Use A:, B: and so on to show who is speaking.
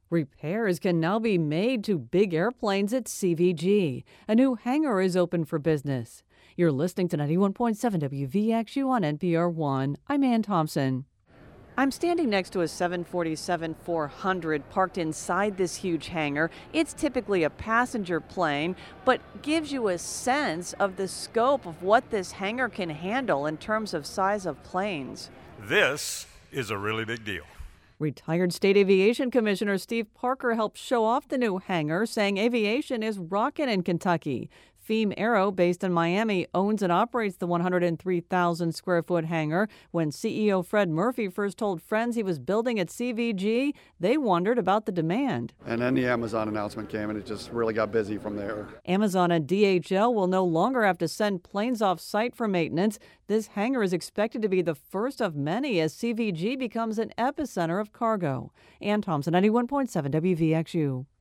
A: Repairs can now be made to big airplanes at CVG. A new hangar is open for business. You're listening to 91.7 WVXU on NPR One. I'm Ann Thompson. I'm standing next to a 747-400 parked inside this huge hangar. It's typically a passenger plane, but gives you a sense of the scope of what this hangar can handle in terms of size of planes.
B: This is a really big deal.
A: Retired State Aviation Commissioner Steve Parker helped show off the new hangar, saying aviation is rocking in Kentucky. Feem Aero, based in Miami, owns and operates the 103,000 square foot hangar. When CEO Fred Murphy first told friends he was building at CVG, they wondered about the demand.
C: And then the Amazon announcement came, and it just really got busy from there.
A: Amazon and DHL will no longer have to send planes off site for maintenance. This hangar is expected to be the first of many as CVG becomes an epicenter of cargo. Ann Thompson, 91.7 WVXU.